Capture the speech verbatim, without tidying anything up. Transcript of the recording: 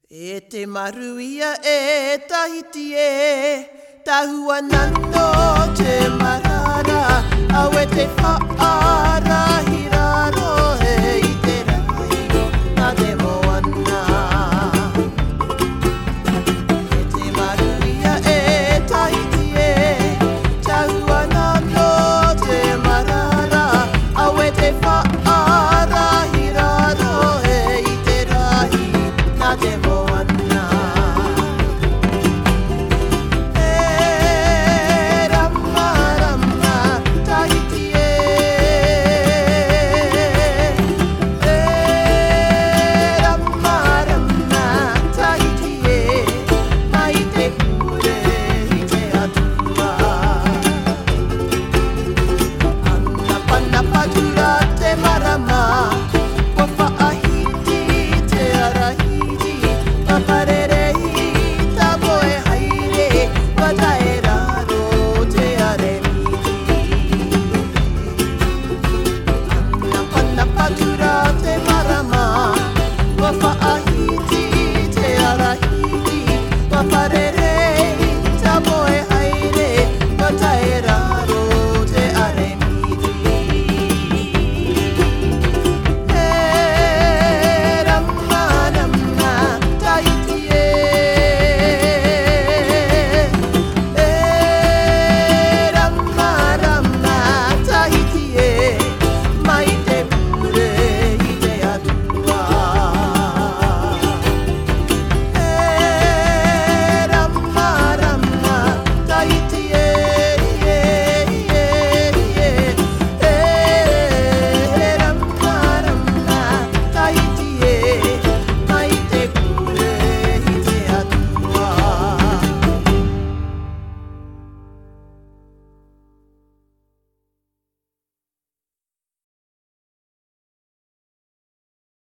E te maruia e Tahiti e tahua nano te marara au e te whaara hiraro e i te rai na te moana. E te maruia e Tahiti e tahua nano te marara au e te whaara hiraro e i te rai na te moana. Pare